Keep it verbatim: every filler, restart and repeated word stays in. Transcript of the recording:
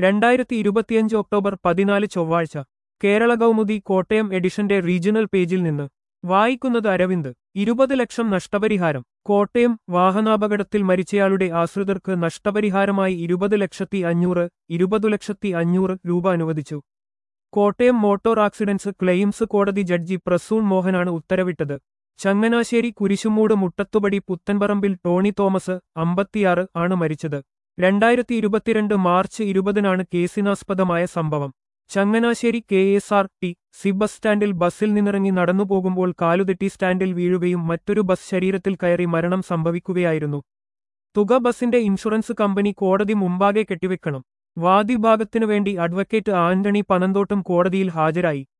രണ്ടായിരത്തി ഇരുപത്തിയഞ്ച് ഒക്ടോബർ പതിനാല് ചൊവ്വാഴ്ച കേരള കൗമുദി കോട്ടയം എഡിഷന്റെ റീജിയണൽ പേജിൽ നിന്ന് വായിക്കുന്നത് അരവിന്ദ്. ഇരുപത് ലക്ഷം നഷ്ടപരിഹാരം. കോട്ടയം വാഹനാപകടത്തിൽ മരിച്ചയാളുടെ ആശ്രിതർക്ക് നഷ്ടപരിഹാരമായി ഇരുപത് ലക്ഷത്തി അഞ്ഞൂറ് ഇരുപത് ലക്ഷത്തി അഞ്ഞൂറ് രൂപ അനുവദിച്ചു. കോട്ടയം മോട്ടോർ ആക്സിഡൻസ് ക്ലെയിംസ് കോടതി ജഡ്ജി പ്രസൂൺ മോഹനാണ് ഉത്തരവിട്ടത്. ചങ്ങനാശ്ശേരി കുരിശുമൂട് മുട്ടത്തുപടി പുത്തൻപറമ്പിൽ ടോണി തോമസ് അമ്പത്തിയാറ് ആണ് മരിച്ചത്. രണ്ടായിരത്തി ഇരുപത്തിരണ്ട് മാർച്ച് ഇരുപതിനാണ് കേസിനാസ്പദമായ സംഭവം. Changanassery K S R T C bus സ്റ്റാൻഡിൽ ബസ്സിൽ നിന്നിറങ്ങി നടന്നുപോകുമ്പോൾ കാലുതെറ്റി സ്റ്റാൻഡിൽ വീഴുകയും മറ്റൊരു ബസ് ശരീരത്തിൽ കയറി മരണം സംഭവിക്കുകയായിരുന്നു. തുക ബസിന്റെ ഇൻഷുറൻസ് കമ്പനി കോടതി മുമ്പാകെ കെട്ടിവെക്കണം. വാദിഭാഗത്തിനുവേണ്ടി അഡ്വക്കേറ്റ് ആന്റണി പനന്തോട്ടും കോടതിയിൽ ഹാജരായി.